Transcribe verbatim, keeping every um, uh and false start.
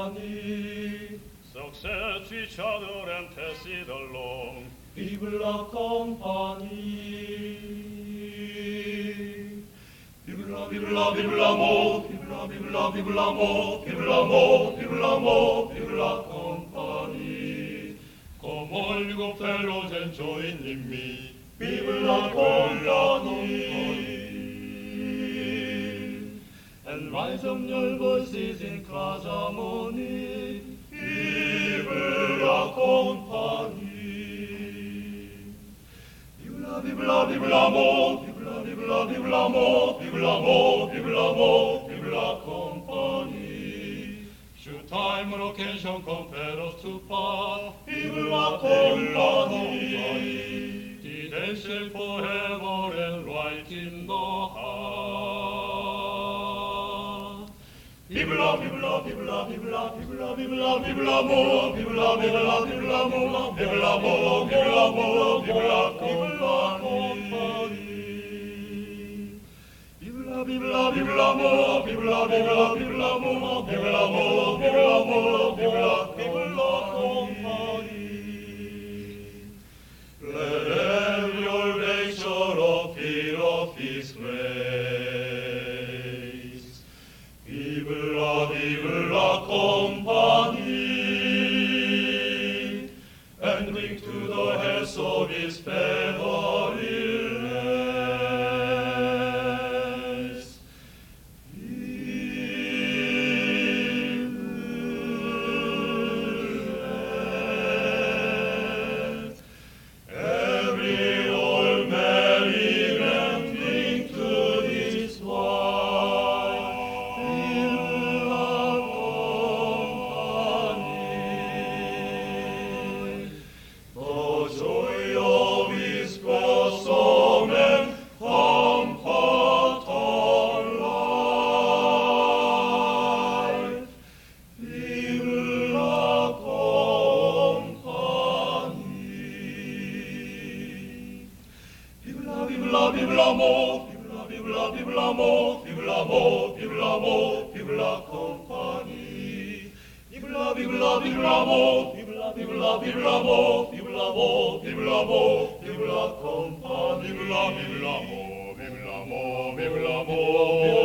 company. Success to each other and pass it along. Vive la compagnie. Vive la, vive la, vive l'amour, vive la, vive la, vive l'amour, vive l'amour, vive l'amour, vive la compagnie. Come all you go fellows and join in me. Vive la compagnie. And rise up your voices in class harmony. Vive la compagnie. Vive la, vive la, vive l'amour, vive la, vive la, vive l'amour, vive l'amour, vive l'amour, vive la compagnie. Should time or occasion compel us to part, vive la compagnie. Did they say forever and right in the heart? Vive la, vive la, vive la, vive la, vive la, vive la, vive l'amour, vive la, vive la, vive l'amour, vive l'amour, vive l'amour, vive la compagnie. Vive la, vive la, vive l'amour, vive la, vive la, vive l'amour, vive l'amour, vive l'amour, vive la, vive la compagnie. Let every old nature of fear of His grace. Vive la, vive la compagnie, and drink to the health of His favor illness. Illness. Every old merry man drink to this wine. Vive la compagnie. The joy of His bosom and comfort of life. Vive la compagnie. Vive la, vive la, vive l'amour, vive la, vive la, vive l'amour, vive l'amour, vive l'amour, vive la compagnie. Vive la, vive la, vive l'amour, vive la, vive la, vive l'amour, vive l'amour, vive l'amour, vive la compagnie. Vive la, vive l'amour, vive l'amour, vive l'amour.